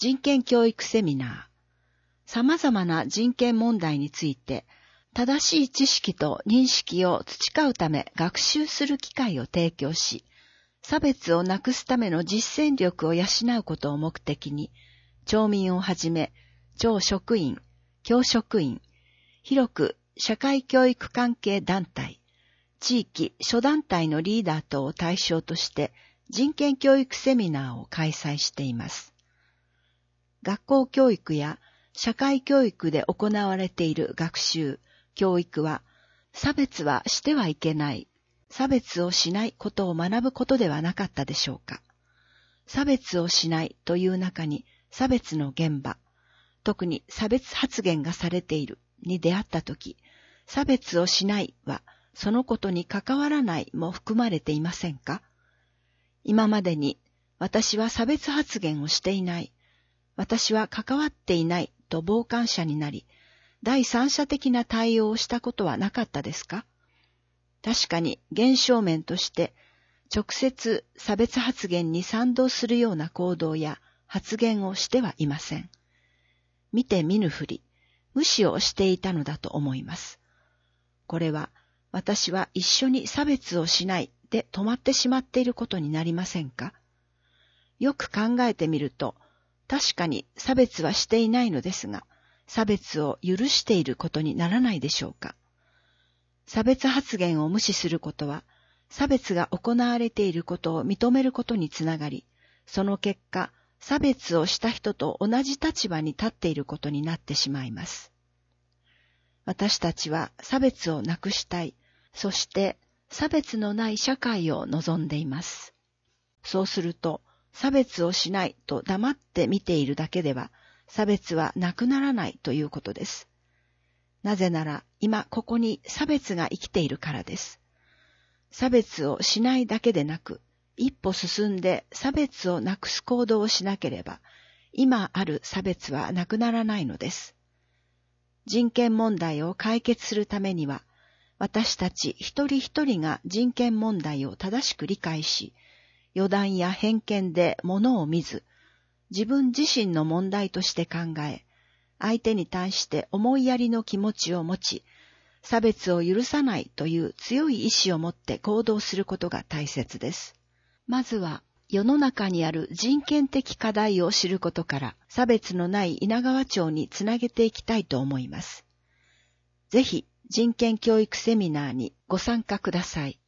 人権教育セミナー。様々な人権問題について、正しい知識と認識を培うため学習する機会を提供し、差別をなくすための実践力を養うことを目的に、町民をはじめ、町職員、教職員、広く社会教育関係団体、地域諸団体のリーダー等を対象として人権教育セミナーを開催しています。学校教育や社会教育で行われている学習、教育は、差別はしてはいけない、差別をしないことを学ぶことではなかったでしょうか。差別をしないという中に差別の現場、特に差別発言がされているに出会ったとき、差別をしないはそのことに関わらないも含まれていませんか？今までに私は差別発言をしていない、私は関わっていないと傍観者になり、第三者的な対応をしたことはなかったですか？確かに現象面として直接差別発言に賛同するような行動や発言をしてはいません。見て見ぬふり、無視をしていたのだと思います。これは私は一緒に差別をしないで止まってしまっていることになりませんか？よく考えてみると、確かに差別はしていないのですが、差別を許していることにならないでしょうか。差別発言を無視することは、差別が行われていることを認めることにつながり、その結果、差別をした人と同じ立場に立っていることになってしまいます。私たちは差別をなくしたい、そして差別のない社会を望んでいます。そうすると、差別をしないと黙って見ているだけでは、差別はなくならないということです。なぜなら、今ここに差別が生きているからです。差別をしないだけでなく、一歩進んで差別をなくす行動をしなければ、今ある差別はなくならないのです。人権問題を解決するためには、私たち一人一人が人権問題を正しく理解し、予断や偏見で物を見ず、自分自身の問題として考え、相手に対して思いやりの気持ちを持ち、差別を許さないという強い意志を持って行動することが大切です。まずは、世の中にある人権的課題を知ることから、差別のない稲川町につなげていきたいと思います。ぜひ、人権教育セミナーにご参加ください。